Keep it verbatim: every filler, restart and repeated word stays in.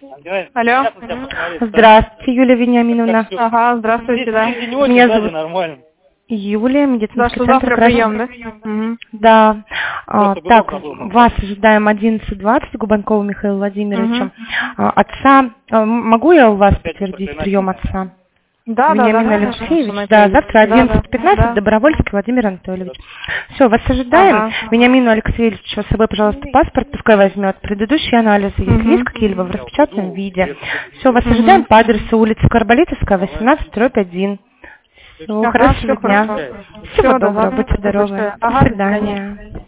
Алло. Здравствуйте, Юлия Вениаминовна. Ага, здравствуйте, да. Меня зовут Юлия, медицинский Да, что центр завтра Красный. прием, да? Угу. Да. А, так, вас ожидаем одиннадцать двадцать, Губанкова Михаила Владимировича. Угу. А, отца, а, могу я у вас подтвердить прием отца? Да, да, Вениамин да. Алексеевич, да, завтра одиннадцать пятнадцать, да. Добровольский Владимир Анатольевич. Все, вас ожидаем. Ага. Вениамину Алексеевичу с собой, пожалуйста, паспорт, пускай возьмет. Предыдущие анализы, если Угу. есть какие-либо в распечатанном виде. Все, вас Угу. ожидаем по адресу улица Карболитовская, восемнадцать дробь один. Всего Ага, хорошего всё дня. хорошо. Всего Всё, до доброго, завтра. будьте здоровы. Ага, До до свидания. свидания.